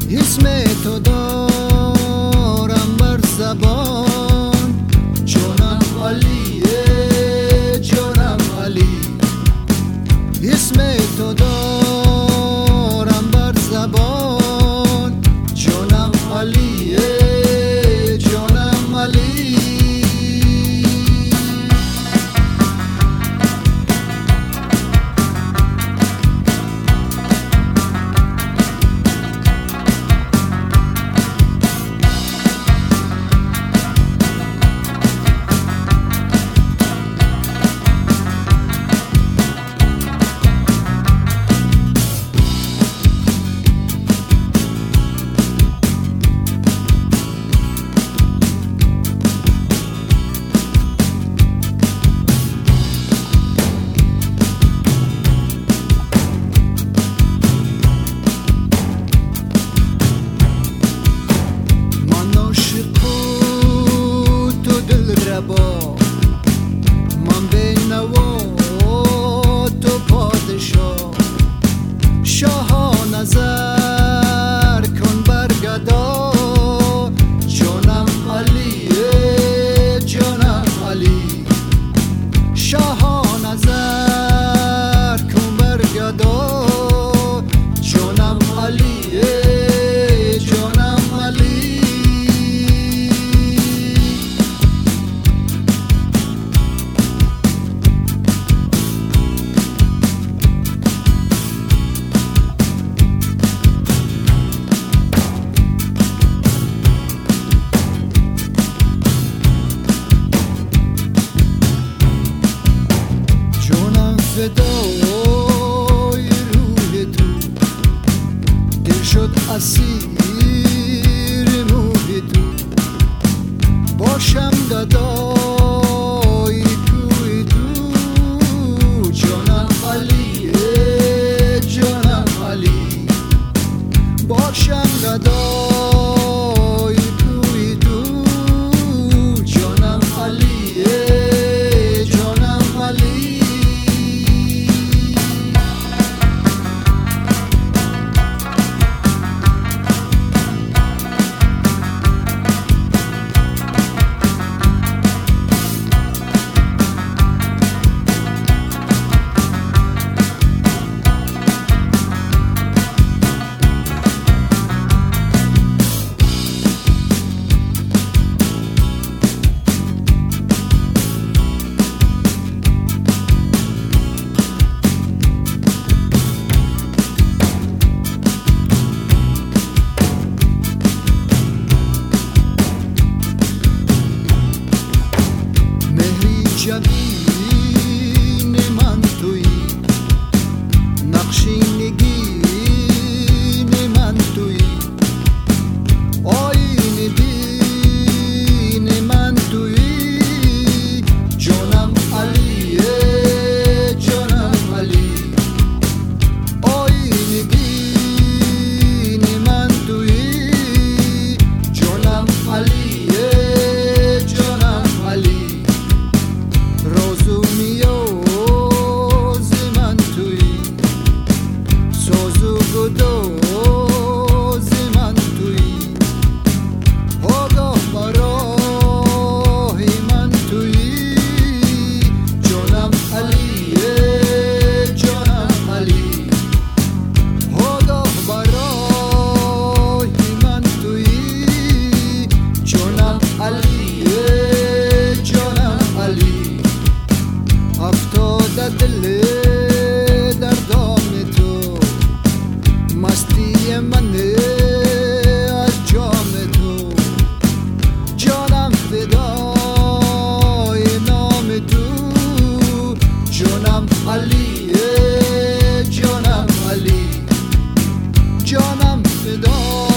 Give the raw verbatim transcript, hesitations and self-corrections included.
اسم تو دارم بر زبان، جانم علیه جانم علی. اسم تو دارم بر زبان، جانم علیه جانم علی. من به نوا تو پادشاه، شاه نظر کن بر گدا، جانم علیه جانم علی. شاه نظر کن بر گدا، جانم علیه جانم علی. فدای روح تو دل شد اسیر موه تو، باشم گدای کوی تو، جانم علیه جانم علی. باشم گدای کوی تو، جانم علیه جانم علی. جبین من توی، نقشی نگین من توی، آیین دین من توی، جانم علیه جانم علی. آیین دین من توی، جانم علیه جانم علی. روزو نیاز من توی، سازو گداز من توی، آگاه براه من توی، جانم علیه جانم علی. آگاه براه من توی، جانم علیه جانم علی. افتاده دل در دام تو، مستی من از جام تو، جانم فدای نام تو، جانم علیه جانم علی. جانم فدای